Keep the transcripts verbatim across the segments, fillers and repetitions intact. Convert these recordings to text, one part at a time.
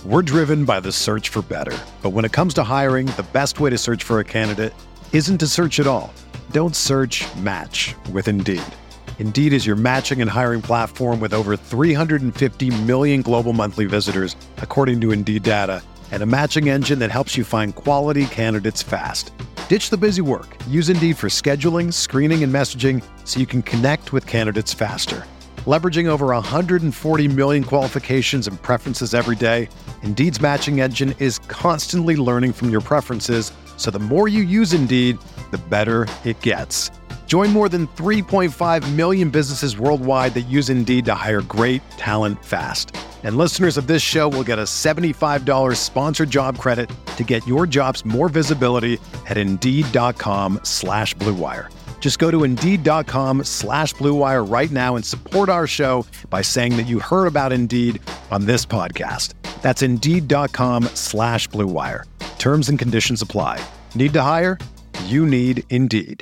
We're driven by the search for better. But when it comes to hiring, the best way to search for a candidate isn't to search at all. Don't search, match with Indeed. Indeed is your matching and hiring platform with over three hundred fifty million global monthly visitors, according to Indeed data, and a matching engine that helps you find quality candidates fast. Ditch the busy work. Use Indeed for scheduling, screening, and messaging so you can connect with candidates faster. Leveraging over one hundred forty million qualifications and preferences every day, Indeed's matching engine is constantly learning from your preferences, so the more you use Indeed, the better it gets. Join more than three point five million businesses worldwide that use Indeed to hire great talent fast. And listeners of this show will get a seventy-five dollars sponsored job credit to get your jobs more visibility at Indeed.com slash Blue Wire. Just go to Indeed.com slash Blue Wire right now and support our show by saying that you heard about Indeed on this podcast. That's Indeed.com slash Blue Wire. Terms and conditions apply. Need to hire? You need Indeed.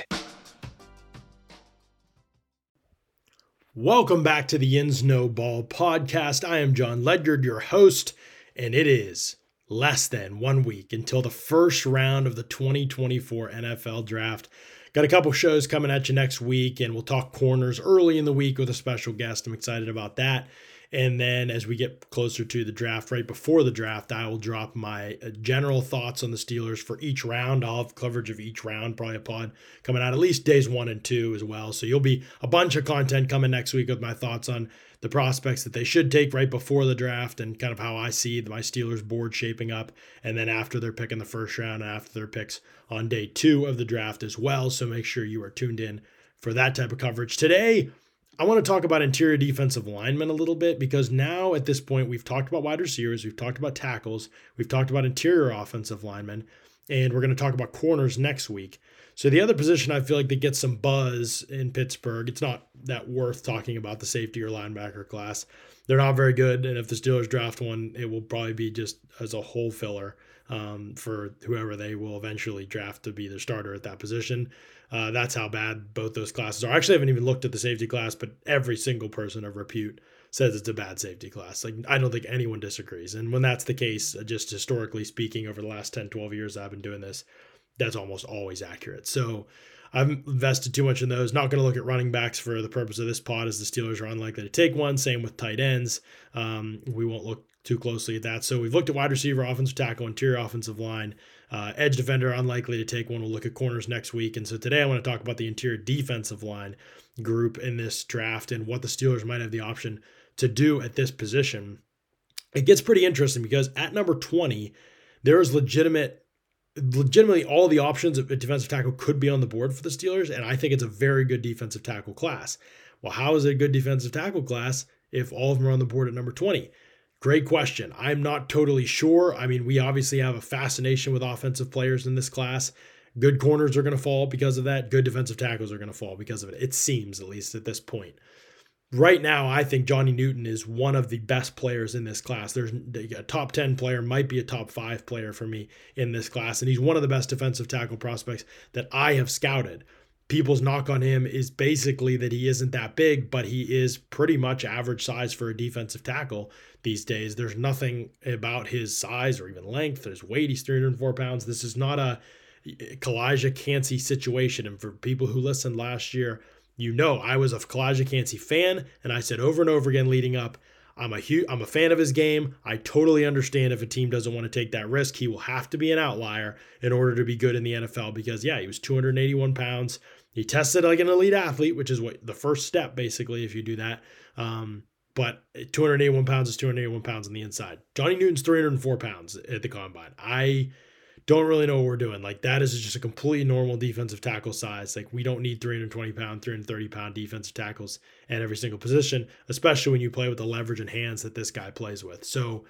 Welcome back to the Ins No Ball podcast. I am John Ledyard, your host, and it is less than one week until the first round of the twenty twenty-four N F L Draft. Got a couple shows coming at you next week, and we'll talk corners early in the week with a special guest. I'm excited about that. And then as we get closer to the draft, right before the draft, I will drop my general thoughts on the Steelers for each round. I'll have coverage of each round, probably a pod coming out at least days one and two as well. So you'll be a bunch of content coming next week with my thoughts on the prospects that they should take right before the draft and kind of how I see my Steelers board shaping up. And then after their pick in the first round and after their picks on day two of the draft as well. So make sure you are tuned in for that type of coverage. Today, I want to talk about interior defensive linemen a little bit because now at this point, we've talked about wide receivers, we've talked about tackles, we've talked about interior offensive linemen, and we're going to talk about corners next week. So the other position I feel like that gets some buzz in Pittsburgh, it's not that worth talking about the safety or linebacker class. They're not very good, and if the Steelers draft one, it will probably be just as a hole filler um, for whoever they will eventually draft to be their starter at that position. Uh, that's how bad both those classes are. I actually haven't even looked at the safety class, but every single person of repute says it's a bad safety class. Like, I don't think anyone disagrees. And when that's the case, just historically speaking, over the last ten, twelve years I've been doing this, that's almost always accurate. So I've invested too much in those. Not going to look at running backs for the purpose of this pod, as the Steelers are unlikely to take one. Same with tight ends. Um, we won't look too closely at that. So we've looked at wide receiver, offensive tackle, interior offensive line, uh, edge defender, unlikely to take one. We'll look at corners next week. And so today I want to talk about the interior defensive line group in this draft and what the Steelers might have the option to do at this position. It gets pretty interesting because at number twenty, there is legitimate legitimately all the options of a defensive tackle could be on the board for the Steelers, and I think it's a very good defensive tackle class. Well, how is it a good defensive tackle class if all of them are on the board at number twenty? Great question. I'm not totally sure. I mean, we obviously have a fascination with offensive players in this class. Good corners are going to fall because of that. Good defensive tackles are going to fall because of it. It seems, at least at this point. Right now, I think Johnny Newton is one of the best players in this class. There's a top ten player, might be a top five player for me in this class, and he's one of the best defensive tackle prospects that I have scouted. People's knock on him is basically that he isn't that big, but he is pretty much average size for a defensive tackle these days. There's nothing about his size or even length. His weight, he's three hundred four pounds. This is not a Kalijah Kancey situation. And for people who listened last year, you know I was a Kalijah Kancey fan, and I said over and over again leading up, I'm a huge, I'm a fan of his game. I totally understand if a team doesn't want to take that risk. He will have to be an outlier in order to be good in the N F L because, yeah, he was two hundred eighty-one pounds. He tested like an elite athlete, which is what the first step, basically, if you do that. Um, but two hundred eighty-one pounds is two hundred eighty-one pounds on the inside. Johnny Newton's three hundred four pounds at the combine. I don't really know what we're doing. Like, that is just a completely normal defensive tackle size. Like, we don't need three hundred twenty pound, three hundred thirty pound defensive tackles at every single position, especially when you play with the leverage and hands that this guy plays with. So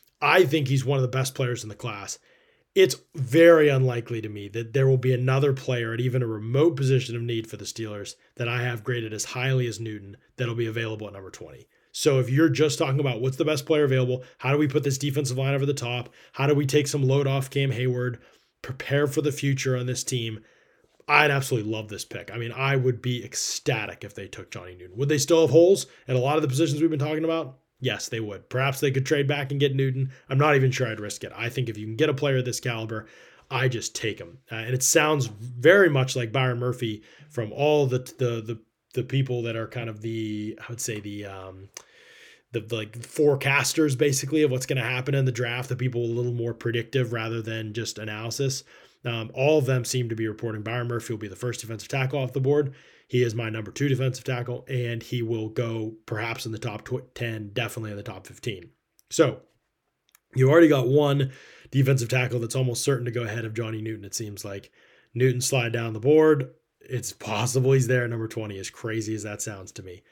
I think he's one of the best players in the class. It's very unlikely to me that there will be another player at even a remote position of need for the Steelers that I have graded as highly as Newton that'll be available at number twenty. So if you're just talking about what's the best player available, how do we put this defensive line over the top? How do we take some load off Cam Hayward, prepare for the future on this team? I'd absolutely love this pick. I mean, I would be ecstatic if they took Johnny Newton. Would they still have holes at a lot of the positions we've been talking about? Yes, they would. Perhaps they could trade back and get Newton. I'm not even sure I'd risk it. I think if you can get a player of this caliber, I just take him. Uh, and it sounds very much like Byron Murphy from all the the the the people that are kind of the, I would say the um, the, the like forecasters basically of what's going to happen in the draft, the people a little more predictive rather than just analysis. Um, all of them seem to be reporting Byron Murphy will be the first defensive tackle off the board. He is my number two defensive tackle, and he will go perhaps in the top ten, definitely in the top fifteen. So you already got one defensive tackle that's almost certain to go ahead of Johnny Newton, it seems like. Newton slide down the board. It's possible he's there at number twenty, as crazy as that sounds to me.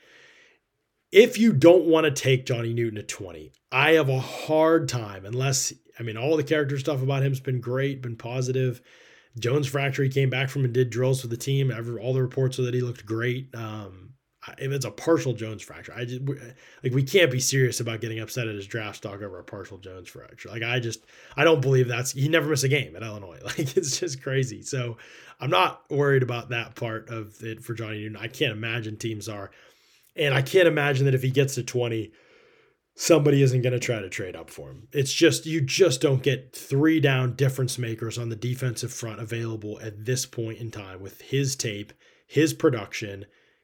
If you don't want to take Johnny Newton at twenty, I have a hard time, unless, I mean, all the character stuff about him has been great, been positive. Jones fracture, he came back from and did drills with the team. Every, all the reports are that he looked great. Um, if it's a partial Jones fracture, I just like we can't be serious about getting upset at his draft stock over a partial Jones fracture. Like I just I don't believe that's he never missed a game at Illinois. Like it's just crazy. So I'm not worried about that part of it for Johnny Newton. I can't imagine teams are, and I can't imagine that if he gets to twenty, somebody isn't going to try to trade up for him. It's just you just don't get three down difference makers on the defensive front available at this point in time with his tape, his production,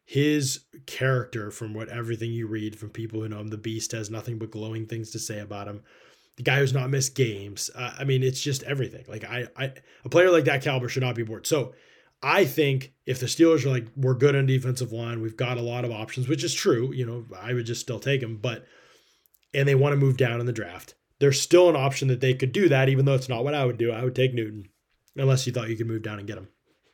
his character, from what everything you read from people who know him. The Beast has nothing but glowing things to say about him. The guy who's not missed games. Uh, I mean, it's just everything. Like I, I, a player like that caliber should not be bored. So I think if the Steelers are like, we're good on defensive line, we've got a lot of options, which is true. You know, I would just still take him, but, and they want to move down in the draft, there's still an option that they could do that, even though it's not what I would do. I would take Newton, unless you thought you could move down and get him.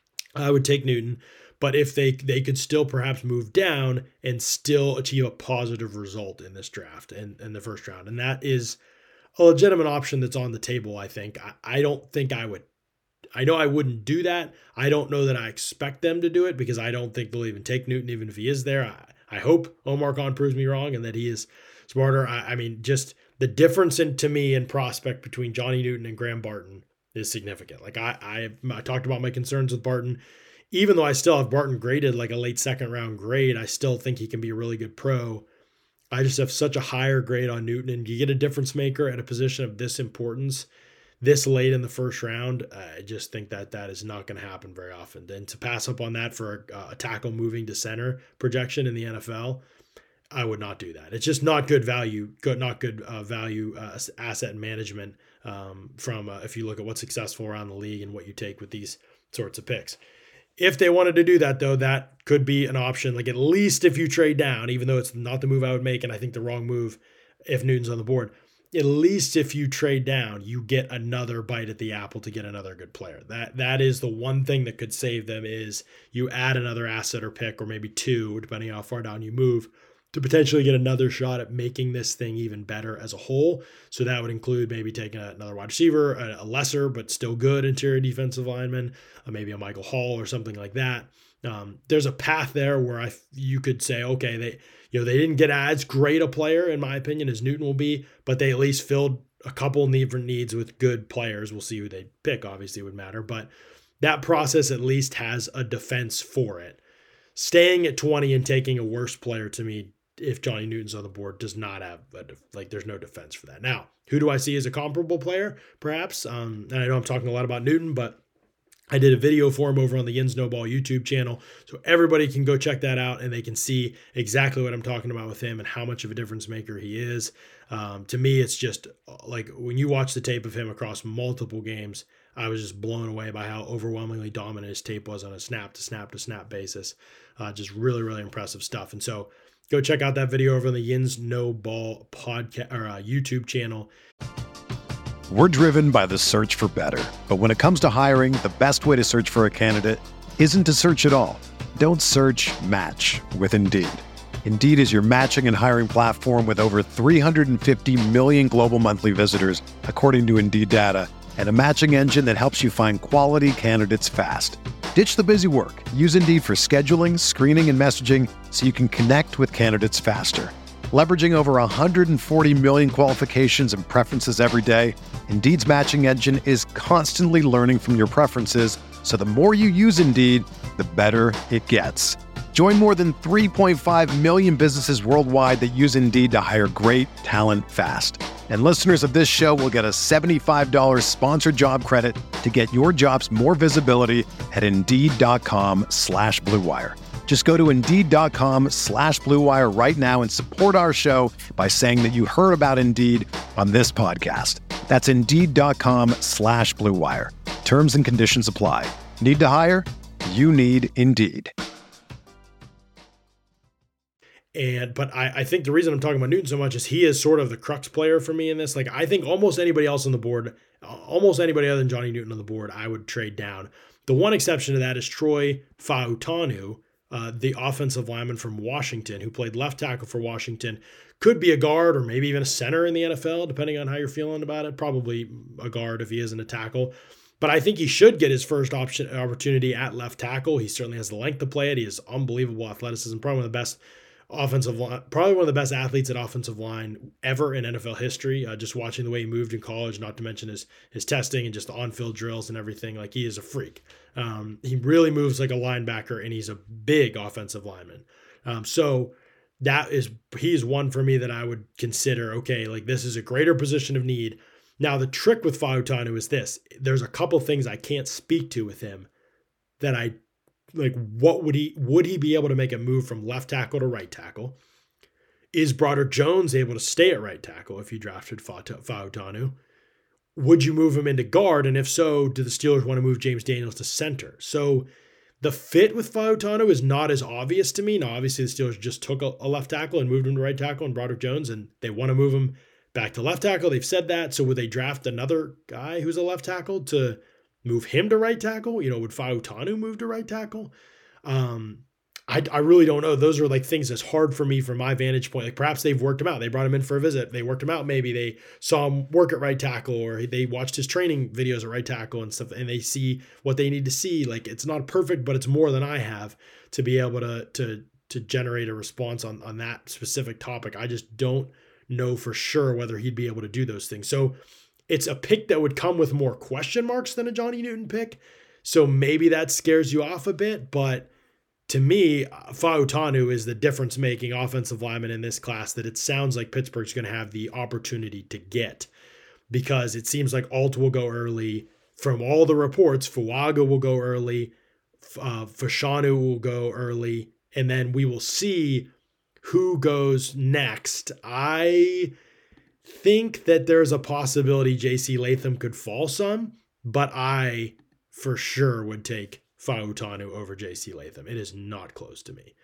I would take Newton. But if they they could still perhaps move down and still achieve a positive result in this draft and in, in the first round. And that is a legitimate option that's on the table, I think. I, I don't think I would. I know I wouldn't do that. I don't know that I expect them to do it because I don't think they'll even take Newton, even if he is there. I, I hope Omar Khan proves me wrong and that he is smarter. I, I mean, just the difference in, to me in prospect between Johnny Newton and Graham Barton is significant. Like I, I, I talked about my concerns with Barton. Even though I still have Barton graded like a late second round grade, I still think he can be a really good pro. I just have such a higher grade on Newton, and you get a difference maker at a position of this importance this late in the first round. I just think that that is not going to happen very often. And to pass up on that for a, a tackle moving to center projection in the N F L, I would not do that. It's just not good value, good, not good uh, value uh, asset management um, from uh, if you look at what's successful around the league and what you take with these sorts of picks. If they wanted to do that, though, that could be an option. Like at least if you trade down, even though it's not the move I would make, and I think the wrong move if Newton's on the board, at least if you trade down, you get another bite at the apple to get another good player. That that is the one thing that could save them is you add another asset or pick, or maybe two, depending on how far down you move, to potentially get another shot at making this thing even better as a whole. So that would include maybe taking another wide receiver, a lesser but still good interior defensive lineman, maybe a Michael Hall or something like that. Um, there's a path there where I you could say, okay, they you know they didn't get as great a player in my opinion as Newton will be, but they at least filled a couple different needs with good players. We'll see who they pick. Obviously, it would matter, but that process at least has a defense for it. Staying at twenty and taking a worse player to me, if Johnny Newton's on the board, does not have a def- like there's no defense for that. Now, who do I see as a comparable player? Perhaps, um, and I know I'm talking a lot about Newton, but I did a video for him over on the Yins No Ball YouTube channel, so everybody can go check that out and they can see exactly what I'm talking about with him and how much of a difference maker he is. Um, to me, it's just like when you watch the tape of him across multiple games, I was just blown away by how overwhelmingly dominant his tape was on a snap to snap to snap basis. Uh, just really, really impressive stuff. And so go check out that video over on the Yins No Ball podcast or uh, YouTube channel. We're driven by the search for better. But when it comes to hiring, the best way to search for a candidate isn't to search at all. Don't search, match with Indeed. Indeed is your matching and hiring platform with over three hundred fifty million global monthly visitors, according to Indeed data, and a matching engine that helps you find quality candidates fast. Ditch the busy work. Use Indeed for scheduling, screening, and messaging so you can connect with candidates faster. Leveraging over one hundred forty million qualifications and preferences every day, Indeed's matching engine is constantly learning from your preferences, so the more you use Indeed, the better it gets. Join more than three point five million businesses worldwide that use Indeed to hire great talent fast. And listeners of this show will get a seventy-five dollars sponsored job credit to get your jobs more visibility at Indeed.com slash Blue Wire. Just go to Indeed.com slash Blue Wire right now and support our show by saying that you heard about Indeed on this podcast. That's Indeed.com slash Blue Wire. Terms and conditions apply. Need to hire? You need Indeed. And, but I, I think the reason I'm talking about Newton so much is he is sort of the crux player for me in this. Like, I think almost anybody else on the board, almost anybody other than Johnny Newton on the board, I would trade down. The one exception to that is Troy Fautanu, uh, the offensive lineman from Washington, who played left tackle for Washington. Could be a guard or maybe even a center in the N F L, depending on how you're feeling about it. Probably a guard if he isn't a tackle. But I think he should get his first option opportunity at left tackle. He certainly has the length to play it. He has unbelievable athleticism, probably one of the best offensive line, probably one of the best athletes at offensive line ever in N F L history. Uh, just watching the way he moved in college, not to mention his his testing and just the on-field drills and everything. Like, he is a freak. Um, he really moves like a linebacker, and he's a big offensive lineman. Um, so that is he's one for me that I would consider. Okay, like, this is a greater position of need. Now, the trick with Fautanu is this: there's a couple things I can't speak to with him that I. Like, what would he, would he be able to make a move from left tackle to right tackle? Is Broderick Jones able to stay at right tackle if you drafted Fautanu? Would you move him into guard? And if so, do the Steelers want to move James Daniels to center? So the fit with Fautanu is not as obvious to me. Now, obviously, the Steelers just took a, a left tackle and moved him to right tackle and Broderick Jones, and they want to move him back to left tackle. They've said that. So would they draft another guy who's a left tackle to move him to right tackle? You know, would Fautanu move to right tackle? Um, I, I really don't know. Those are like things that's hard for me from my vantage point. Like, perhaps they've worked him out. They brought him in for a visit. They worked him out. Maybe they saw him work at right tackle, or they watched his training videos at right tackle and stuff, and they see what they need to see. Like, it's not perfect, but it's more than I have to be able to, to, to generate a response on, on that specific topic. I just don't know for sure whether he'd be able to do those things. So it's a pick that would come with more question marks than a Johnny Newton pick. So maybe that scares you off a bit. But to me, Fautanu is the difference-making offensive lineman in this class that it sounds like Pittsburgh's going to have the opportunity to get, because it seems like Alt will go early. From all the reports, Fuaga will go early. Uh, Fashanu will go early. And then we will see who goes next. I think that there's a possibility J C Latham could fall some, but I for sure would take Fautanu over J C Latham. It is not close to me.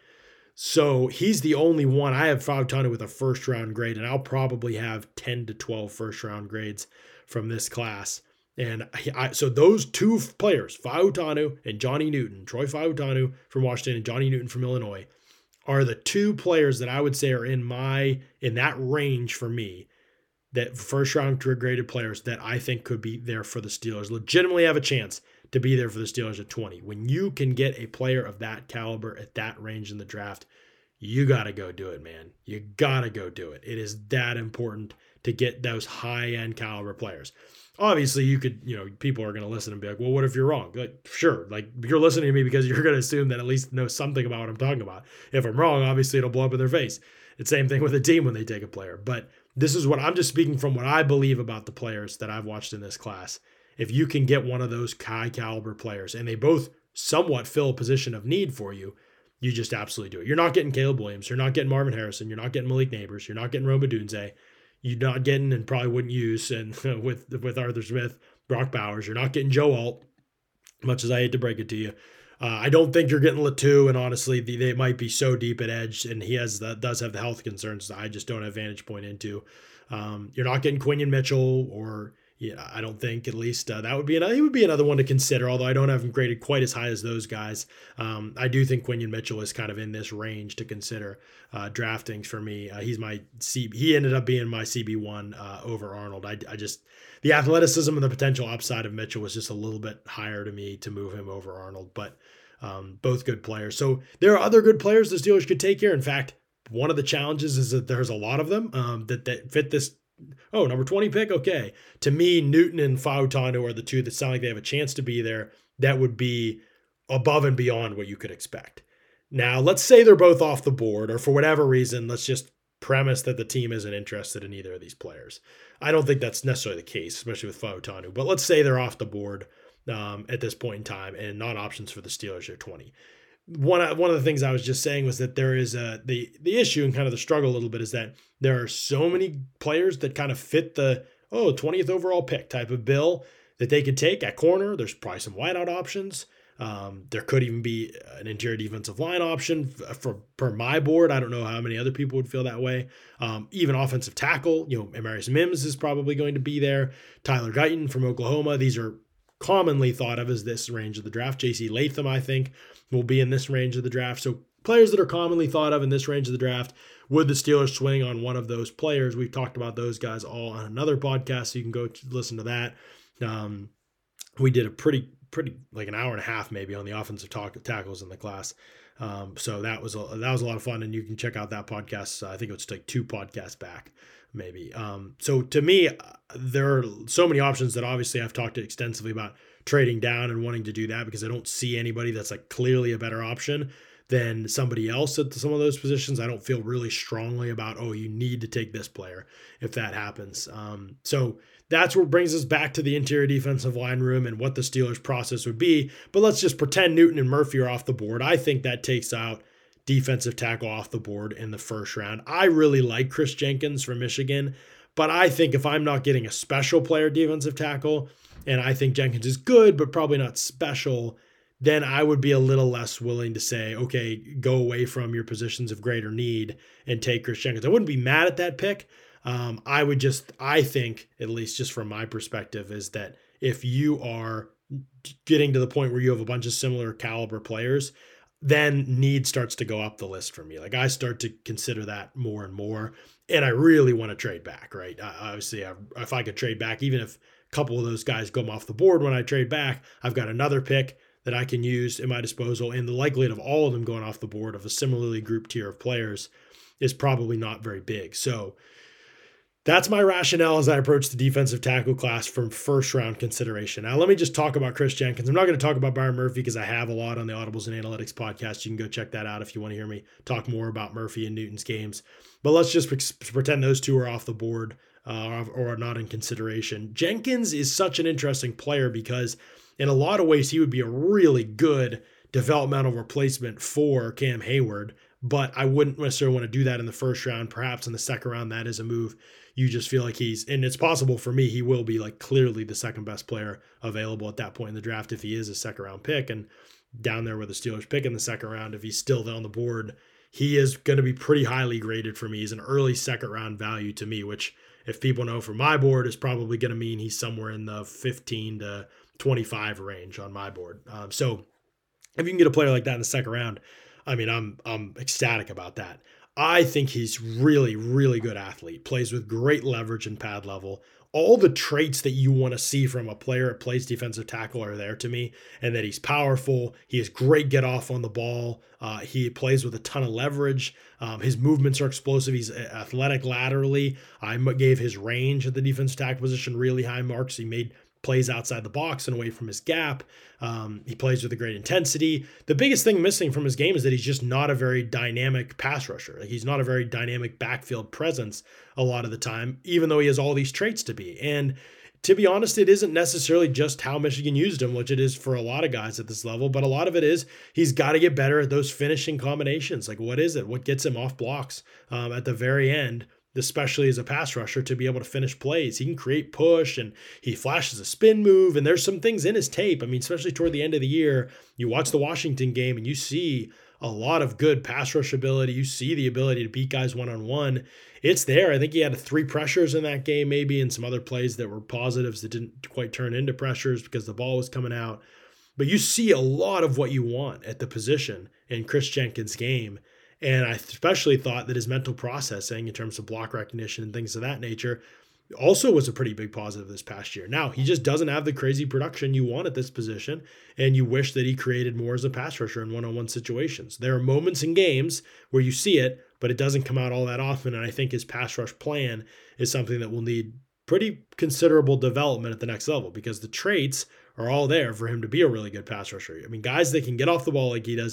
So he's the only one. I have Fautanu with a first round grade, and I'll probably have ten to twelve first round grades from this class. And I, so those two players, Fautanu and Johnny Newton, Troy Fautanu from Washington and Johnny Newton from Illinois, are the two players that I would say are in my, in that range for me, that first round graded players that I think could be there for the Steelers, legitimately have a chance to be there for the Steelers at twenty. When you can get a player of that caliber at that range in the draft, you got to go do it, man. You got to go do it. It is that important to get those high-end caliber players. Obviously, you could, you know, people are going to listen and be like, well, what if you're wrong? Like, sure, like, you're listening to me because you're going to assume that at least know something about what I'm talking about. If I'm wrong, obviously it'll blow up in their face. It's the same thing with a team when they take a player. But this is what I'm just speaking from what I believe about the players that I've watched in this class. If you can get one of those high caliber players and they both somewhat fill a position of need for you, you just absolutely do it. You're not getting Caleb Williams. You're not getting Marvin Harrison. You're not getting Malik Neighbors. You're not getting Rome Odunze. You're not getting, and probably wouldn't use, and with with Arthur Smith, Brock Bowers. You're not getting Joe Alt, much as I hate to break it to you. Uh, I don't think you're getting Latu, and honestly, they, they might be so deep at edge, and he has the, does have the health concerns that I just don't have vantage point into. Um, you're not getting Quinion Mitchell, or yeah, I don't think, at least uh, that would be another. He would be another one to consider. Although I don't have him graded quite as high as those guys. Um, I do think Quinion Mitchell is kind of in this range to consider uh, drafting for me. Uh, he's my C. He ended up being my C B one uh, over Arnold. I, I just the athleticism and the potential upside of Mitchell was just a little bit higher to me to move him over Arnold. But um, both good players. So there are other good players the Steelers could take here. In fact, one of the challenges is that there's a lot of them um, that that fit this. Oh, number twenty pick? Okay. To me, Newton and Fautanu are the two that sound like they have a chance to be there. That would be above and beyond what you could expect. Now, let's say they're both off the board, or for whatever reason, let's just premise that the team isn't interested in either of these players. I don't think that's necessarily the case, especially with Fautanu, but let's say they're off the board um, at this point in time and not options for the Steelers are twenty. One, one of the things I was just saying was that there is a, the, the issue and kind of the struggle a little bit is that there are so many players that kind of fit the, oh, twentieth overall pick type of bill that they could take at corner. There's probably some wideout options. Um, there could even be an interior defensive line option for, for per my board. I don't know how many other people would feel that way. Um, even offensive tackle, you know, Amarius Mims is probably going to be there. Tyler Guyton from Oklahoma. These are commonly thought of as this range of the draft. J C Latham, I think, will be in this range of the draft. So players that are commonly thought of in this range of the draft. Would the Steelers swing on one of those players? We've talked about those guys all on another podcast, so you can go listen to that. Um, we did a pretty pretty like an hour and a half maybe on the offensive talk, tackles in the class. Um, so that was a, that was a lot of fun, and you can check out that podcast. Uh, I think it was like two podcasts back, maybe. Um, so to me, there are so many options that obviously I've talked extensively about trading down and wanting to do that because I don't see anybody that's like clearly a better option than somebody else at some of those positions. I don't feel really strongly about, oh, you need to take this player if that happens. Um, so that's what brings us back to the interior defensive line room and what the Steelers process would be. But let's just pretend Newton and Murphy are off the board. I think that takes out defensive tackle off the board in the first round. I really like Chris Jenkins from Michigan, but I think if I'm not getting a special player defensive tackle, and I think Jenkins is good, but probably not special, then I would be a little less willing to say, okay, go away from your positions of greater need and take Chris Jenkins. I wouldn't be mad at that pick. Um, I would just, I think, at least just from my perspective, is that if you are getting to the point where you have a bunch of similar caliber players, then need starts to go up the list for me. Like I start to consider that more and more, and I really want to trade back, right? Uh, obviously, I, if I could trade back, even if a couple of those guys go off the board when I trade back, I've got another pick that I can use at my disposal, and the likelihood of all of them going off the board of a similarly grouped tier of players is probably not very big. So that's my rationale as I approach the defensive tackle class from first round consideration. Now, let me just talk about Chris Jenkins. I'm not going to talk about Byron Murphy because I have a lot on the Audibles and Analytics podcast. You can go check that out if you want to hear me talk more about Murphy and Newton's games. But let's just pretend those two are off the board uh, or are not in consideration. Jenkins is such an interesting player because in a lot of ways, he would be a really good developmental replacement for Cam Hayward, but I wouldn't necessarily want to do that in the first round. Perhaps in the second round, that is a move you just feel like he's, and it's possible for me, he will be like clearly the second best player available at that point in the draft if he is a second round pick, and down there with the Steelers pick in the second round, if he's still on the board, he is going to be pretty highly graded for me. He's an early second round value to me, which if people know from my board is probably going to mean he's somewhere in the fifteen to twenty-five range on my board. Um, so if you can get a player like that in the second round, I mean, I'm I'm ecstatic about that. I think he's really, really good athlete, plays with great leverage and pad level. All the traits that you want to see from a player that plays defensive tackle are there to me, and that he's powerful. He has great get off on the ball. Uh, he plays with a ton of leverage. Um, his movements are explosive. He's athletic laterally. I gave his range at the defensive tackle position really high marks. He made plays outside the box and away from his gap. Um, he plays with a great intensity. The biggest thing missing from his game is that he's just not a very dynamic pass rusher. Like he's not a very dynamic backfield presence a lot of the time, even though he has all these traits to be. And to be honest, it isn't necessarily just how Michigan used him, which it is for a lot of guys at this level, but a lot of it is he's got to get better at those finishing combinations. Like what is it? What gets him off blocks um, at the very end? Especially as a pass rusher, to be able to finish plays. He can create push and he flashes a spin move, and there's some things in his tape. I mean, especially toward the end of the year, you watch the Washington game and you see a lot of good pass rush ability. You see the ability to beat guys one-on-one. It's there. I think he had three pressures in that game maybe, and some other plays that were positives that didn't quite turn into pressures because the ball was coming out. But you see a lot of what you want at the position in Chris Jenkins' game. And I especially thought that his mental processing in terms of block recognition and things of that nature also was a pretty big positive this past year. Now, he just doesn't have the crazy production you want at this position, and you wish that he created more as a pass rusher in one-on-one situations. There are moments in games where you see it, but it doesn't come out all that often, and I think his pass rush plan is something that will need pretty considerable development at the next level because the traits are all there for him to be a really good pass rusher. I mean, guys that can get off the ball like he does,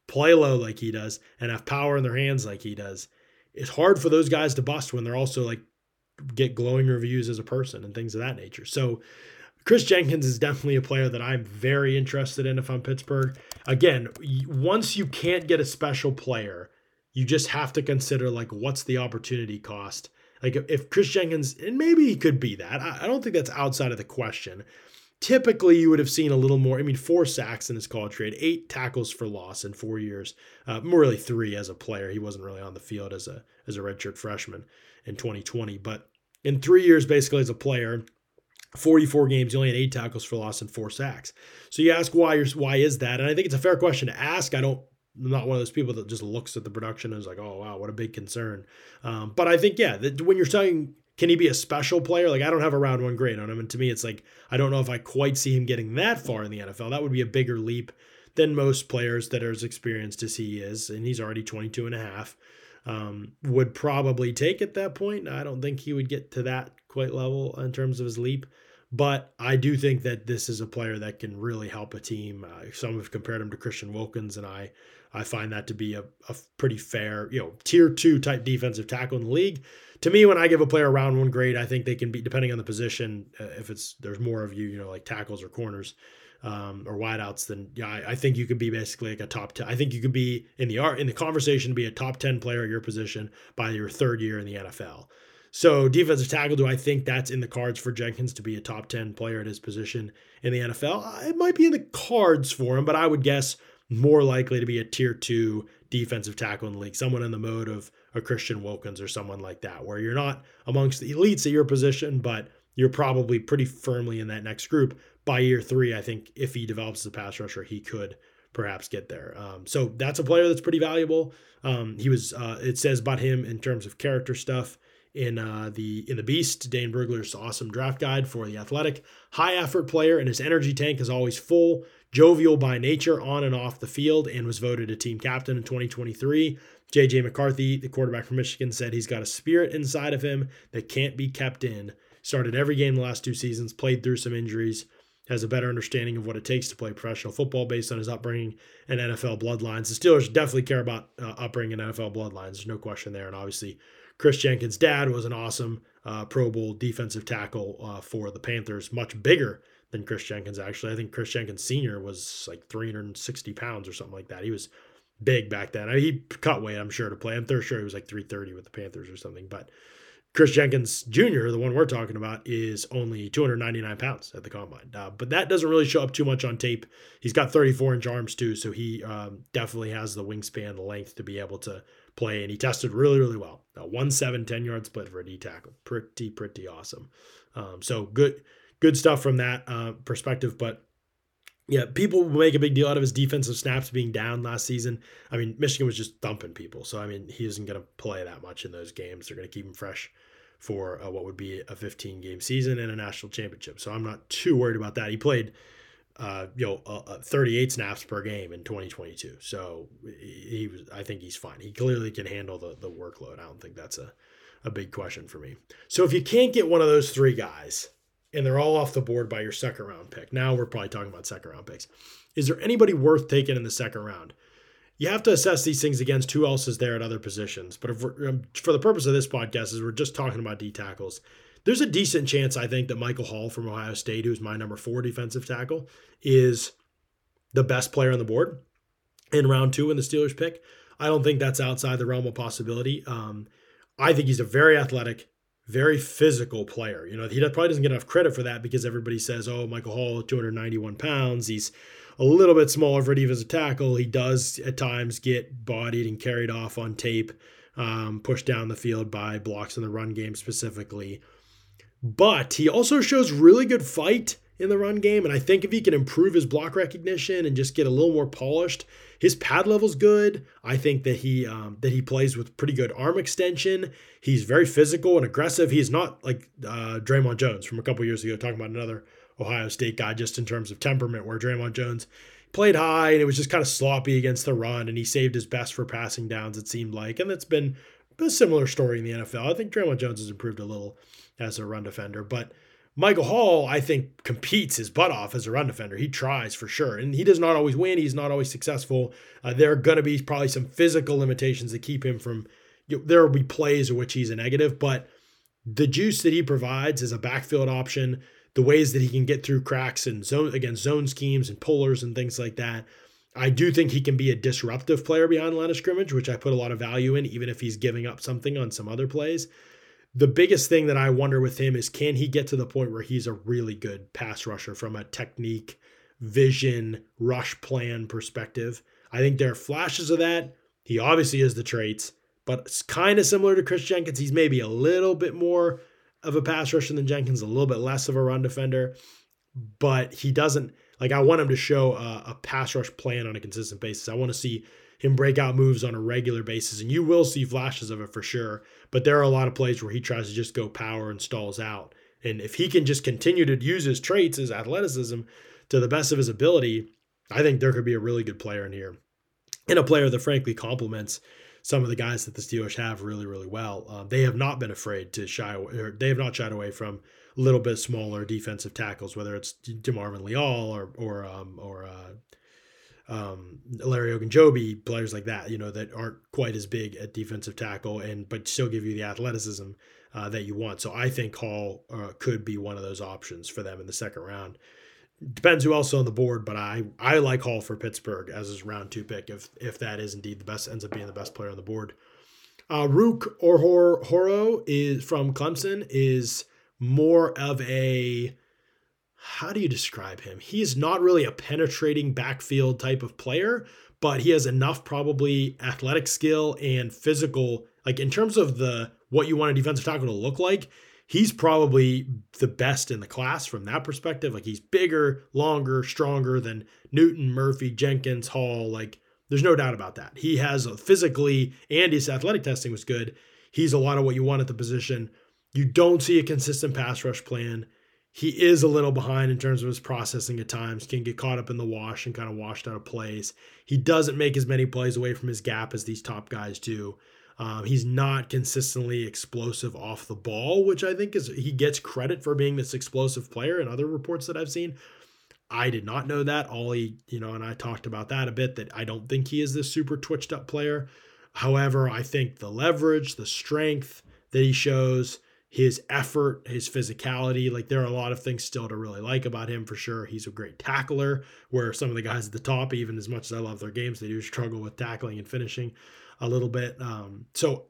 play low like he does, and have power in their hands like he does, it's hard for those guys to bust when they're also like get glowing reviews as a person and things of that nature. So Chris Jenkins is definitely a player that I'm very interested in if I'm Pittsburgh. Again, once you can't get a special player, you just have to consider like what's the opportunity cost. Like if Chris Jenkins, and maybe he could be that, I don't think that's outside of the question. Typically, you would have seen a little more. I mean, four sacks in his college career, eight tackles for loss in four years. Uh, more really three as a player. He wasn't really on the field as a as a redshirt freshman in twenty twenty. But in three years, basically as a player, forty-four games, he only had eight tackles for loss and four sacks. So you ask why you're, why is that? And I think it's a fair question to ask. I don't. I'm not one of those people that just looks at the production and is like, oh, wow, what a big concern. Um, but I think, yeah, that when you're saying, can he be a special player? Like, I don't have a round one grade on him. And to me, it's like, I don't know if I quite see him getting that far in the N F L. That would be a bigger leap than most players that are as experienced as he is. And he's already twenty-two and a half. Um, would probably take at that point. I don't think he would get to that quite level in terms of his leap. But I do think that this is a player that can really help a team. Uh, some have compared him to Christian Wilkins, and I I find that to be a, a pretty fair, you know, tier two type defensive tackle in the league. To me, when I give a player a round one grade, I think they can be, depending on the position, uh, if it's there's more of you, you know, like tackles or corners um, or wideouts, then yeah, I, I think you could be basically like a top ten. I think you could be in the art in the conversation, be a top ten player at your position by your third year in the N F L. So defensive tackle, do I think that's in the cards for Jenkins to be a top ten player at his position in the N F L? It might be in the cards for him, but I would guess more likely to be a tier two defensive tackle in the league, someone in the mode of a Christian Wilkins or someone like that, where you're not amongst the elites at your position, but you're probably pretty firmly in that next group. By year three, I think if he develops as a pass rusher, he could perhaps get there. Um, so that's a player that's pretty valuable. Um, he was, uh, it says about him in terms of character stuff, in uh, the in the Beast, Dane Brugler's awesome draft guide for The Athletic. High effort player, and his energy tank is always full. Jovial by nature on and off the field, and was voted a team captain in twenty twenty-three. J J McCarthy, the quarterback from Michigan, said he's got a spirit inside of him that can't be kept in. Started every game the last two seasons, played through some injuries, has a better understanding of what it takes to play professional football based on his upbringing and N F L bloodlines. The Steelers definitely care about uh, upbringing and N F L bloodlines. There's no question there. And obviously, Chris Jenkins' dad was an awesome uh, Pro Bowl defensive tackle uh, for the Panthers, much bigger than Chris Jenkins, actually. I think Chris Jenkins Senior was like three hundred sixty pounds or something like that. He was big back then. I mean, he cut weight, I'm sure, to play. I'm pretty sure he was like three thirty with the Panthers or something. But Chris Jenkins Junior, the one we're talking about, is only two hundred ninety-nine pounds at the combine. Uh, but that doesn't really show up too much on tape. He's got thirty-four inch arms too, so he um, definitely has the wingspan, the length to be able to play, and he tested really, really well. A one seven, ten-yard split for a D tackle. Pretty, pretty awesome. Um, so good good stuff from that uh, perspective. But, yeah, people make a big deal out of his defensive snaps being down last season. I mean, Michigan was just thumping people. So, I mean, he isn't going to play that much in those games. They're going to keep him fresh for uh, what would be a fifteen-game season and a national championship. So I'm not too worried about that. He played Uh, you know, uh, thirty-eight snaps per game in twenty twenty-two. So he was, I think he's fine. He clearly can handle the the workload. I don't think that's a, a big question for me. So if you can't get one of those three guys and they're all off the board by your second round pick, now we're probably talking about second round picks. Is there anybody worth taking in the second round? You have to assess these things against who else is there at other positions. But if we're, um, for the purpose of this podcast, is we're just talking about D tackles. There's a decent chance, I think, that Michael Hall from Ohio State, who's my number four defensive tackle, is the best player on the board in round two in the Steelers pick. I don't think that's outside the realm of possibility. Um, I think he's a very athletic, very physical player. You know, he probably doesn't get enough credit for that because everybody says, oh, Michael Hall, two hundred ninety-one pounds. He's a little bit smaller for a defensive tackle. He does at times get bodied and carried off on tape, um, pushed down the field by blocks in the run game specifically. But he also shows really good fight in the run game. And I think if he can improve his block recognition and just get a little more polished, his pad level's good. I think that he um, that he plays with pretty good arm extension. He's very physical and aggressive. He's not like uh, Draymond Jones from a couple years ago, talking about another Ohio State guy just in terms of temperament, where Draymond Jones played high and it was just kind of sloppy against the run, and he saved his best for passing downs, it seemed like. And that's been a similar story in the N F L. I think Draymond Jones has improved a little as a run defender, but Michael Hall, I think, competes his butt off as a run defender. He tries for sure. And he does not always win. He's not always successful. Uh, there are going to be probably some physical limitations that keep him from, you know, there will be plays in which he's a negative, but the juice that he provides as a backfield option, the ways that he can get through cracks and zone against zone schemes and pullers and things like that, I do think he can be a disruptive player behind the line of scrimmage, which I put a lot of value in, even if he's giving up something on some other plays. The biggest thing that I wonder with him is, can he get to the point where he's a really good pass rusher from a technique, vision, rush plan perspective? I think there are flashes of that. He obviously has the traits, but it's kind of similar to Chris Jenkins. He's maybe a little bit more of a pass rusher than Jenkins, a little bit less of a run defender, but he doesn't, like, I want him to show a, a pass rush plan on a consistent basis. I want to see him break out moves on a regular basis, and you will see flashes of it for sure, but there are a lot of plays where he tries to just go power and stalls out. And if he can just continue to use his traits, his athleticism to the best of his ability, I think there could be a really good player in here, and a player that frankly complements some of the guys that the Steelers have really, really well. Um, they have not been afraid to shy away, or they have not shied away from a little bit smaller defensive tackles, whether it's DeMarvin Leal or or um, or uh, um, Larry Ogunjobi, players like that, you know, that aren't quite as big at defensive tackle, and but still give you the athleticism uh, that you want. So I think Hall uh, could be one of those options for them in the second round. Depends who else on the board, but I I like Hall for Pittsburgh as his round two pick if if that is indeed the best, ends up being the best player on the board. Uh, Rook Orhoro is from Clemson, is more of a, how do you describe him? He's not really a penetrating backfield type of player, but he has enough probably athletic skill and physical, like in terms of the what you want a defensive tackle to look like, he's probably the best in the class from that perspective. Like, he's bigger, longer, stronger than Newton, Murphy, Jenkins, Hall. Like, there's no doubt about that. He has a physically, and his athletic testing was good. He's a lot of what you want at the position. You don't see a consistent pass rush plan. He is a little behind in terms of his processing at times, can get caught up in the wash and kind of washed out of plays. He doesn't make as many plays away from his gap as these top guys do. Um, he's not consistently explosive off the ball, which I think is, he gets credit for being this explosive player in other reports that I've seen. I did not know that. Ollie, you know, and I talked about that a bit, that I don't think he is this super twitched up player. However, I think the leverage, the strength that he shows, his effort, his physicality, like there are a lot of things still to really like about him for sure. He's a great tackler, where some of the guys at the top, even as much as I love their games, they do struggle with tackling and finishing a little bit. Um, so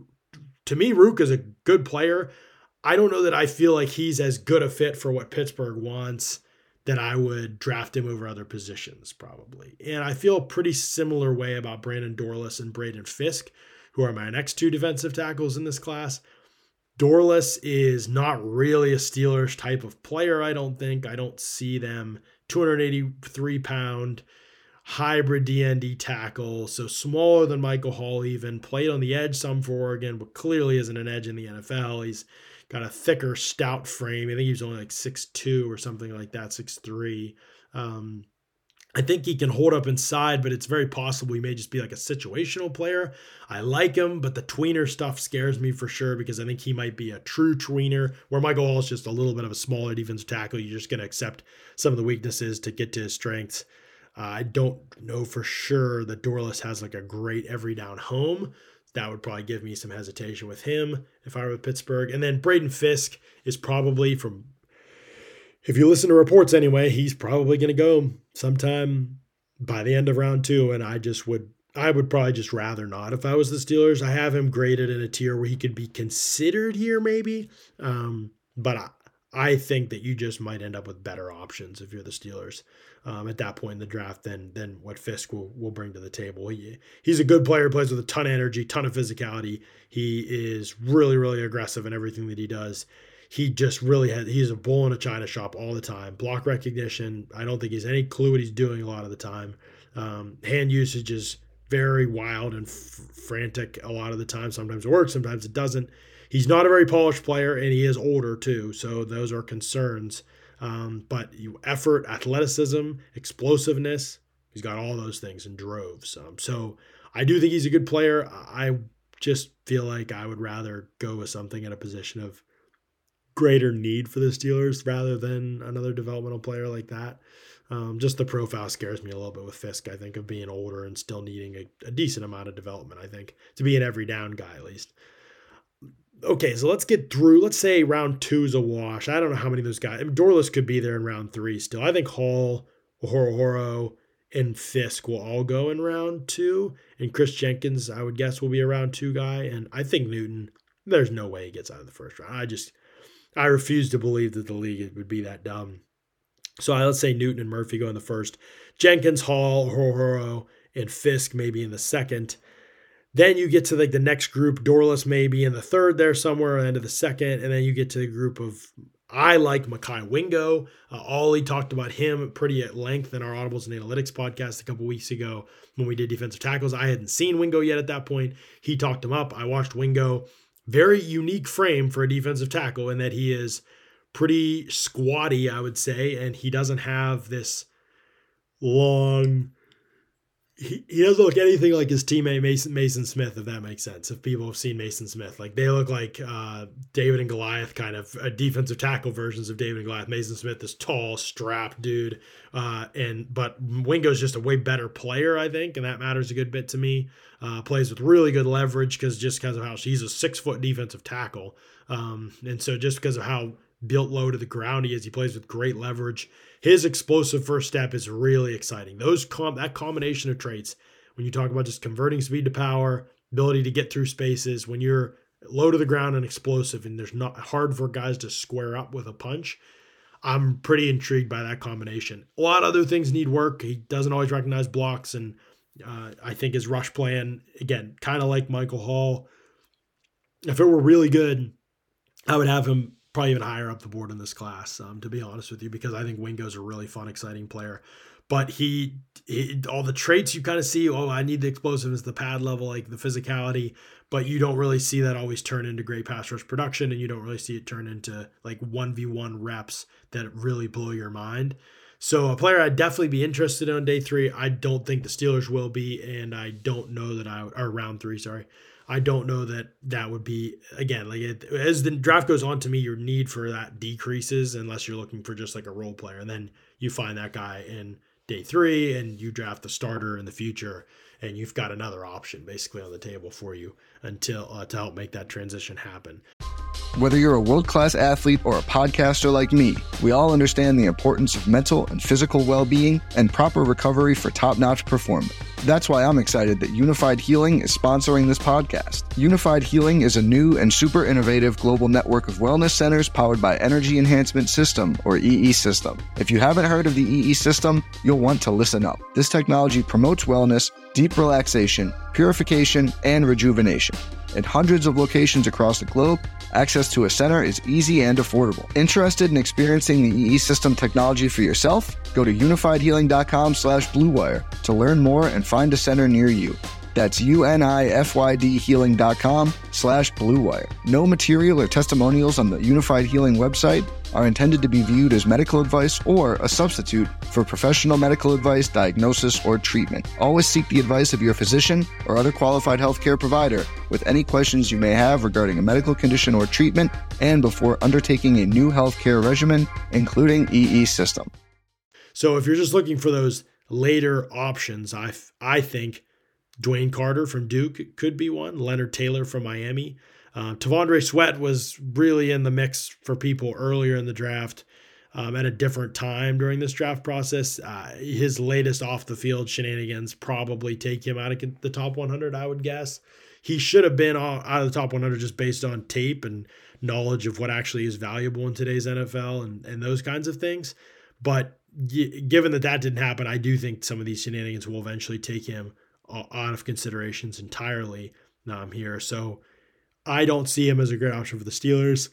to me, Rook is a good player. I don't know that I feel like he's as good a fit for what Pittsburgh wants that I would draft him over other positions probably. And I feel a pretty similar way about Brandon Dorlus and Braden Fisk, who are my next two defensive tackles in this class. Dorlus is not really a Steelers type of player, I don't think. I don't see them two hundred eighty-three pound hybrid D N D tackle, so smaller than Michael Hall even, played on the edge some for Oregon, but clearly isn't an edge in the N F L. He's got a thicker, stout frame. I think he was only like six two or something like that, six three. Um, I think he can hold up inside, but it's very possible he may just be like a situational player. I like him, but the tweener stuff scares me for sure, because I think he might be a true tweener, where Michael Hall is just a little bit of a smaller defensive tackle. You're just going to accept some of the weaknesses to get to his strengths. Uh, I don't know for sure that Dorlus has like a great every down home. That would probably give me some hesitation with him if I were with Pittsburgh. And then Braden Fisk is probably, from, if you listen to reports anyway, he's probably going to go sometime by the end of round two. And I just would, I would probably just rather not if I was the Steelers. I have him graded in a tier where he could be considered here maybe. Um, but I, I think that you just might end up with better options if you're the Steelers um, at that point in the draft than than what Fisk will, will bring to the table. He, he's a good player, plays with a ton of energy, ton of physicality. He is really, really aggressive in everything that he does. He just really has, he's a bull in a china shop all the time. Block recognition, I don't think he's any clue what he's doing a lot of the time. Um, hand usage is very wild and f- frantic a lot of the time. Sometimes it works, sometimes it doesn't. He's not a very polished player, and he is older too, so those are concerns. Um, but you, effort, athleticism, explosiveness, he's got all those things in droves. Um, so I do think he's a good player. I just feel like I would rather go with something at a position of greater need for the Steelers rather than another developmental player like that. Um, just the profile scares me a little bit with Fisk, I think, of being older and still needing a, a decent amount of development, I think, to be an every down guy at least. Okay, so let's get through. Let's say round two is a wash. I don't know how many of those guys. I mean, Dorless could be there in round three still. I think Hall, Horo, and Fisk will all go in round two. And Chris Jenkins, I would guess, will be a round two guy. And I think Newton, there's no way he gets out of the first round. I just, I refuse to believe that the league would be that dumb. So let's say Newton and Murphy go in the first. Jenkins, Hall, Horo, and Fisk maybe in the second. Then you get to like the next group. Dorless maybe in the third there somewhere, end of the second. And then you get to the group of, I like Mekhi Wingo. Uh, Ollie talked about him pretty at length in our Audibles and Analytics podcast a couple weeks ago when we did defensive tackles. I hadn't seen Wingo yet at that point. He talked him up. I watched Wingo. Very unique frame for a defensive tackle in that he is pretty squatty, I would say, and he doesn't have this long... He, he doesn't look anything like his teammate Mason Mason Smith, if that makes sense. If people have seen Mason Smith, like they look like uh, David and Goliath, kind of uh, defensive tackle versions of David and Goliath. Mason Smith, this tall, strapped dude, uh, and but Wingo's just a way better player, I think, and that matters a good bit to me. Uh, plays with really good leverage because just because of how he's a six foot defensive tackle, um, and so just because of how built low to the ground he is, he plays with great leverage. His explosive first step is really exciting. Those com- that combination of traits, when you talk about just converting speed to power, ability to get through spaces, when you're low to the ground and explosive, and there's not hard for guys to square up with a punch, I'm pretty intrigued by that combination. A lot of other things need work. He doesn't always recognize blocks, and uh, I think his rush plan, again, kind of like Michael Hall. If it were really good, I would have him probably even higher up the board in this class, um, to be honest with you, because I think Wingo's a really fun, exciting player. But he, he all the traits you kind of see, oh, I need the explosiveness, the pad level, like the physicality, but you don't really see that always turn into great pass rush production, and you don't really see it turn into like one v one reps that really blow your mind. So a player I'd definitely be interested in on day three. I don't think the Steelers will be, and I don't know that I, or round three, sorry. I don't know that that would be, again, like it, as the draft goes on, to me, your need for that decreases unless you're looking for just like a role player. And then you find that guy in day three and you draft the starter in the future, and you've got another option basically on the table for you until uh, to help make that transition happen. Whether you're a world-class athlete or a podcaster like me, we all understand the importance of mental and physical well-being and proper recovery for top-notch performance. That's why I'm excited that Unified Healing is sponsoring this podcast. Unified Healing is a new and super innovative global network of wellness centers powered by Energy Enhancement System, or E E System. If you haven't heard of the E E System, you'll want to listen up. This technology promotes wellness, deep relaxation, purification, and rejuvenation. In hundreds of locations across the globe, access to a center is easy and affordable. Interested in experiencing the E E System technology for yourself? Go to unified healing dot com slash blue wire to learn more and find a center near you. That's U-N-I-F-Y-D healing dot com slash blue wire. No material or testimonials on the Unified Healing website are intended to be viewed as medical advice or a substitute for professional medical advice, diagnosis, or treatment. Always seek the advice of your physician or other qualified healthcare provider with any questions you may have regarding a medical condition or treatment, and before undertaking a new healthcare regimen, including E E System. So if you're just looking for those later options, I I think Dwayne Carter from Duke could be one. Leonard Taylor from Miami. Uh, Tavondre Sweat was really in the mix for people earlier in the draft, um, at a different time during this draft process. Uh, his latest off-the-field shenanigans probably take him out of the top one hundred, I would guess. He should have been out of the top one hundred just based on tape and knowledge of what actually is valuable in today's N F L and, and those kinds of things. But given that that didn't happen, I do think some of these shenanigans will eventually take him out of considerations entirely um, here. So I don't see him as a great option for the Steelers.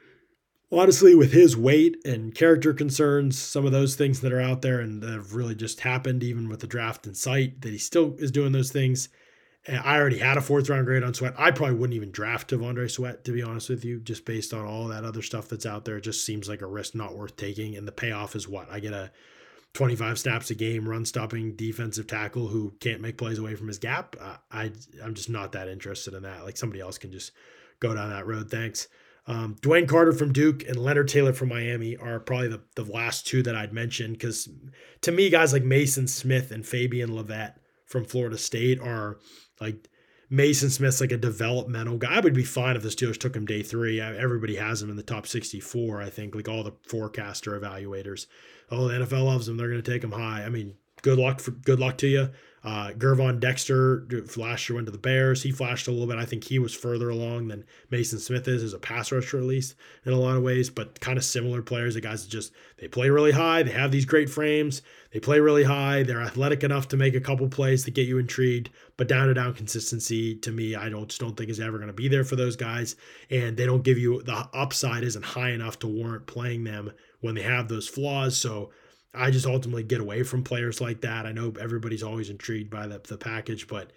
Honestly, with his weight and character concerns, some of those things that are out there and that have really just happened, even with the draft in sight, that he still is doing those things. And I already had a fourth round grade on Sweat. I probably wouldn't even draft Tavondre Sweat, to be honest with you, just based on all that other stuff that's out there. It just seems like a risk not worth taking. And the payoff is what? I get a twenty-five snaps a game, run-stopping defensive tackle who can't make plays away from his gap. Uh, I, I'm just not that interested in that. Like, somebody else can just go down that road, thanks. Um, Dwayne Carter from Duke and Leonard Taylor from Miami are probably the, the last two that I'd mention, because to me, guys like Mason Smith and Fabian Levette from Florida State are like, Mason Smith's like a developmental guy. I would be fine if the Steelers took him day three. Everybody has him in the top sixty-four, I think, like all the forecaster evaluators. Oh, the N F L loves him. They're going to take him high. I mean, good luck for good luck to you. Uh, Gervon Dexter last year went to the Bears. He flashed a little bit. I think he was further along than Mason Smith is as a pass rusher, at least in a lot of ways, but kind of similar players. The guys that just, they play really high. They have these great frames. They play really high. They're athletic enough to make a couple plays to get you intrigued, but down to down consistency, to me, I don't just don't think is ever going to be there for those guys. And they don't give you, the upside isn't high enough to warrant playing them when they have those flaws. So I just ultimately get away from players like that. I know everybody's always intrigued by the, the package, but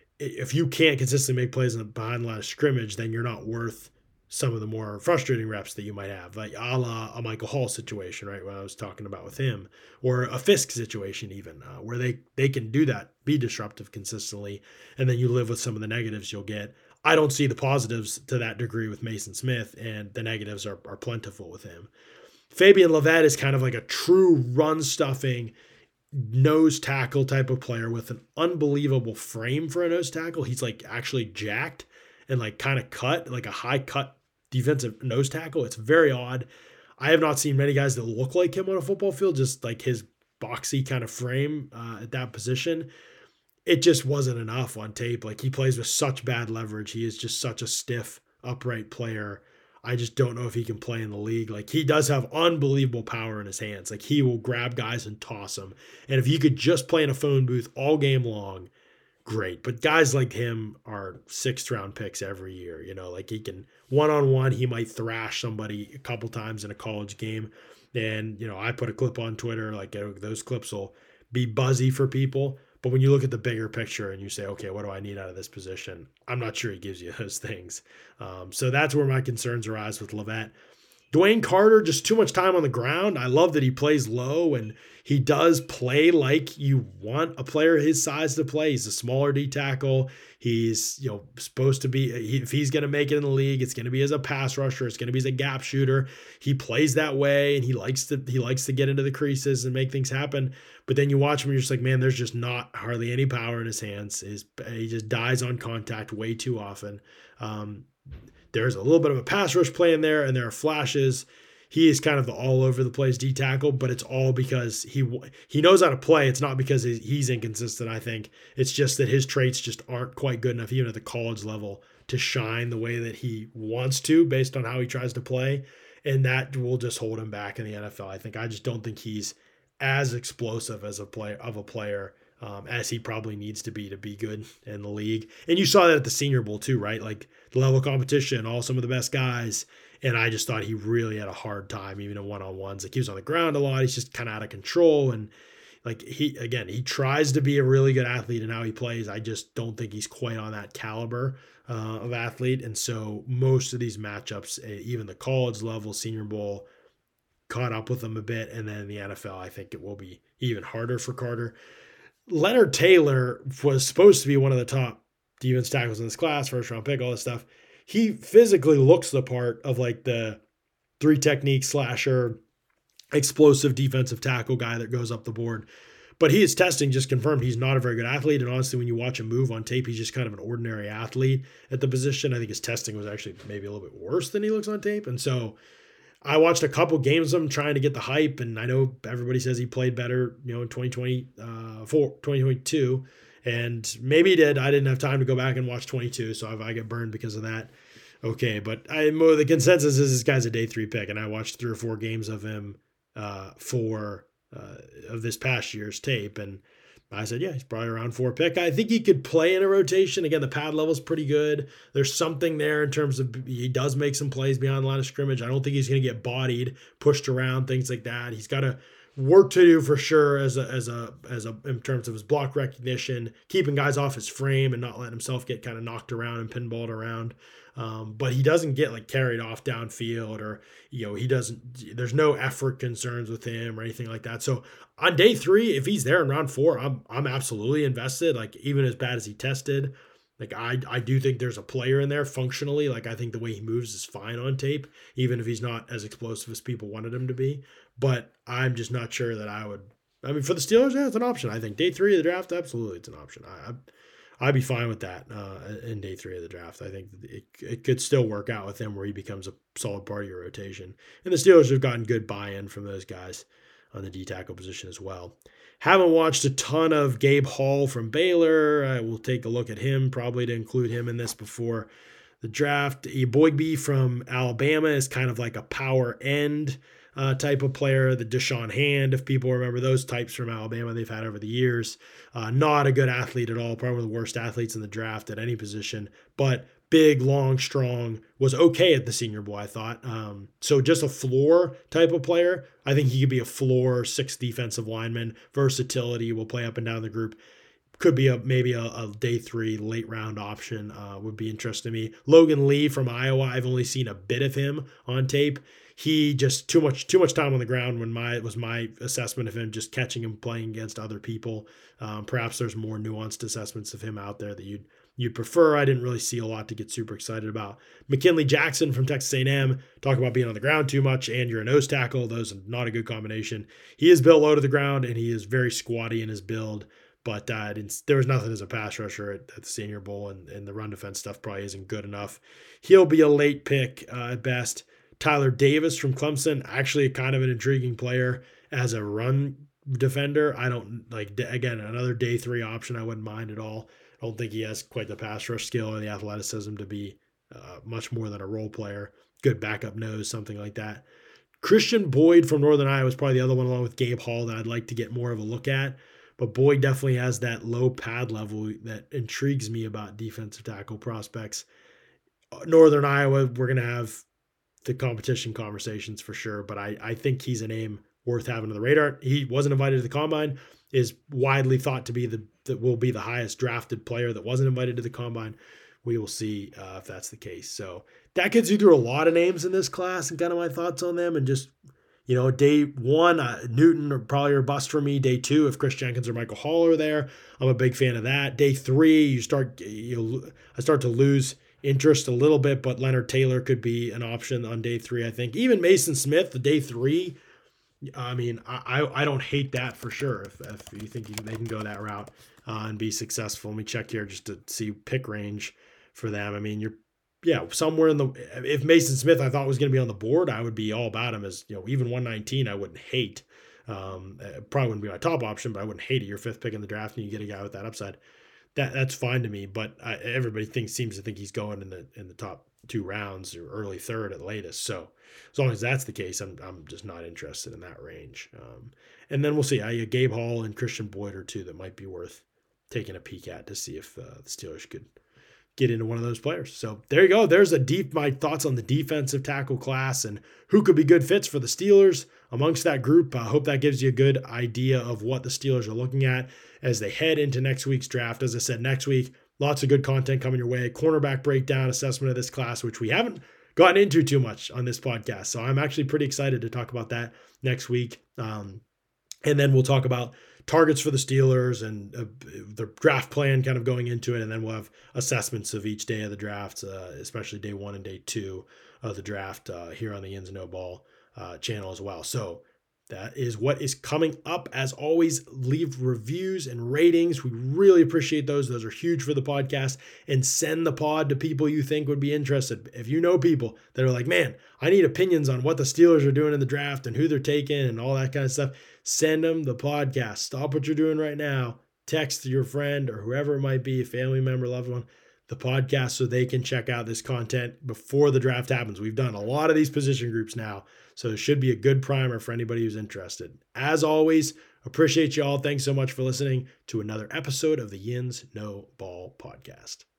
if you can't consistently make plays behind the line of scrimmage, then you're not worth some of the more frustrating reps that you might have, like a la a Michael Hall situation, right? What I was talking about with him, or a Fisk situation even, uh, where they, they can do that, be disruptive consistently, and then you live with some of the negatives you'll get. I don't see the positives to that degree with Mason Smith, and the negatives are, are plentiful with him. Fabian Levette is kind of like a true run-stuffing nose tackle type of player with an unbelievable frame for a nose tackle. He's like actually jacked and like kind of cut, like a high cut defensive nose tackle. It's very odd. I have not seen many guys that look like him on a football field, just like his boxy kind of frame uh, at that position. It just wasn't enough on tape. Like, he plays with such bad leverage. He is just such a stiff, upright player. I just don't know if he can play in the league. Like, he does have unbelievable power in his hands. Like, he will grab guys and toss them. And if he could just play in a phone booth all game long, great. But guys like him are sixth round picks every year. You know, like, he can one-on-one, he might thrash somebody a couple times in a college game. And, you know, I put a clip on Twitter, like, those clips will be buzzy for people. But when you look at the bigger picture and you say, okay, what do I need out of this position? I'm not sure he gives you those things. Um, so that's where my concerns arise with Levette. Dwayne Carter, just too much time on the ground. I love that he plays low and he does play like you want a player his size to play. He's a smaller D tackle. He's, you know, supposed to be, he, if he's going to make it in the league, it's going to be as a pass rusher. It's going to be as a gap shooter. He plays that way and he likes to, he likes to get into the creases and make things happen. But then you watch him and you're just like, man, there's just not hardly any power in his hands. His, he just dies on contact way too often. Um, There's a little bit of a pass rush play in there, and there are flashes. He is kind of the all over the place D tackle, but it's all because he he knows how to play. It's not because he's inconsistent, I think. It's just that his traits just aren't quite good enough, even at the college level, to shine the way that he wants to based on how he tries to play. And that will just hold him back in the N F L. I think I just don't think he's as explosive as a player of a player Um, as he probably needs to be to be good in the league. And you saw that at the Senior Bowl too, right? Like, the level of competition, all some of the best guys. And I just thought he really had a hard time, even in one-on-ones. Like, he was on the ground a lot. He's just kind of out of control. And like, he, again, he tries to be a really good athlete in how he plays. I just don't think he's quite on that caliber uh, of athlete. And so most of these matchups, even the college level, Senior Bowl, caught up with him a bit. And then in the N F L, I think it will be even harder for Carter. Leonard Taylor was supposed to be one of the top defense tackles in this class, first round pick, all this stuff. He physically looks the part of like the three technique slasher, explosive defensive tackle guy that goes up the board. But he is testing just confirmed he's not a very good athlete. And honestly, when you watch him move on tape, he's just kind of an ordinary athlete at the position. I think his testing was actually maybe a little bit worse than he looks on tape. And so I watched a couple games of him trying to get the hype, and I know everybody says he played better, you know, in twenty twenty-four, twenty twenty-two, and maybe he did. I didn't have time to go back and watch twenty-two, so if I get burned because of that, okay. But I the consensus is this guy's a day three pick, and I watched three or four games of him uh, for uh, of this past year's tape, and I said, yeah, he's probably around four pick. I think he could play in a rotation. Again, the pad level's pretty good. There's something there in terms of he does make some plays beyond the line of scrimmage. I don't think he's going to get bodied, pushed around, things like that. He's got a work to do for sure as a as a as a in terms of his block recognition, keeping guys off his frame and not letting himself get kind of knocked around and pinballed around. Um, but he doesn't get like carried off downfield, or, you know, he doesn't, there's no effort concerns with him or anything like that. So on day three, if he's there in round four, I'm, I'm absolutely invested. Like, even as bad as he tested, Like I, I do think there's a player in there functionally. Like I think the way he moves is fine on tape, even if he's not as explosive as people wanted him to be. But I'm just not sure that I would. I mean, for the Steelers, yeah, it's an option. I think day three of the draft, absolutely, it's an option. I, I I'd be fine with that uh, in day three of the draft. I think it it could still work out with him where he becomes a solid part of your rotation. And the Steelers have gotten good buy-in from those guys on the D-tackle position as well. Haven't watched a ton of Gabe Hall from Baylor. I will take a look at him, probably to include him in this before the draft. Eboigbe from Alabama is kind of like a power end uh, type of player. The Deshaun Hand, if people remember those types from Alabama they've had over the years. Uh, not a good athlete at all, probably one of the worst athletes in the draft at any position, but big, long, strong, was okay at the Senior Bowl, I thought. Um, so just a floor type of player. I think he could be a floor six defensive lineman. Versatility, will play up and down the group. Could be a maybe a, a day three late round option. Uh, would be interesting to me. Logan Lee from Iowa. I've only seen a bit of him on tape. He just too much too much time on the ground when my was my assessment of him, just catching him playing against other people. Um, perhaps there's more nuanced assessments of him out there that you'd you'd prefer. I didn't really see a lot to get super excited about. McKinley Jackson from Texas A and M, talk about being on the ground too much and you're a nose tackle. Those are not a good combination. He is built low to the ground and he is very squatty in his build, but uh, there was nothing as a pass rusher at, at the Senior Bowl, and, and the run defense stuff probably isn't good enough. He'll be a late pick uh, at best. Tyler Davis from Clemson, actually kind of an intriguing player as a run defender. I don't like, again, another day three option I wouldn't mind at all. I don't think he has quite the pass rush skill or the athleticism to be uh, much more than a role player. Good backup nose, something like that. Christian Boyd from Northern Iowa is probably the other one, along with Gabe Hall, that I'd like to get more of a look at. But Boyd definitely has that low pad level that intrigues me about defensive tackle prospects. Northern Iowa, we're going to have the competition conversations for sure, but I, I think he's a name worth having on the radar. He wasn't invited to the combine, is widely thought to be the that will be the highest drafted player that wasn't invited to the combine. We will see uh, if that's the case. So that gets you through a lot of names in this class and kind of my thoughts on them. And just, you know, day one, uh, Newton or probably a bust for me. Day two, if Chris Jenkins or Michael Hall are there, I'm a big fan of that. Day three, you start, you I start to lose interest a little bit, but Leonard Taylor could be an option on day three, I think. Even Mason Smith, the day three, I mean, I I don't hate that for sure if, if you think you, they can go that route uh, and be successful. Let me check here just to see pick range for them. I mean, you're, yeah, somewhere in the, if Mason Smith I thought was going to be on the board, I would be all about him as, you know, even one nineteen I wouldn't hate. Um, probably wouldn't be my top option, but I wouldn't hate it. Your fifth pick in the draft and you get a guy with that upside. That that's fine to me, but I, everybody thinks seems to think he's going in the in the top two rounds or early third at latest. So as long as that's the case, I'm I'm just not interested in that range. Um, and then we'll see. I, Gabe Hall and Christian Boyd are two that might be worth taking a peek at to see if uh, the Steelers could get into one of those players. So there you go. There's a deep my thoughts on the defensive tackle class and who could be good fits for the Steelers amongst that group. I hope that gives you a good idea of what the Steelers are looking at as they head into next week's draft. As I said, next week, lots of good content coming your way. Cornerback breakdown, assessment of this class, which we haven't gotten into too much on this podcast. So I'm actually pretty excited to talk about that next week. Um, and then we'll talk about targets for the Steelers and uh, the draft plan kind of going into it. And then we'll have assessments of each day of the draft, uh, especially day one and day two of the draft uh, here on the Yins No Ball uh, channel as well. So that is what is coming up. As always, leave reviews and ratings. We really appreciate those. Those are huge for the podcast. And send the pod to people you think would be interested. If you know people that are like, man, I need opinions on what the Steelers are doing in the draft and who they're taking and all that kind of stuff, send them the podcast. Stop what you're doing right now. Text your friend or whoever it might be, a family member, loved one, the podcast so they can check out this content before the draft happens. We've done a lot of these position groups now, so it should be a good primer for anybody who's interested. As always, appreciate you all. Thanks so much for listening to another episode of the Yins No Ball podcast.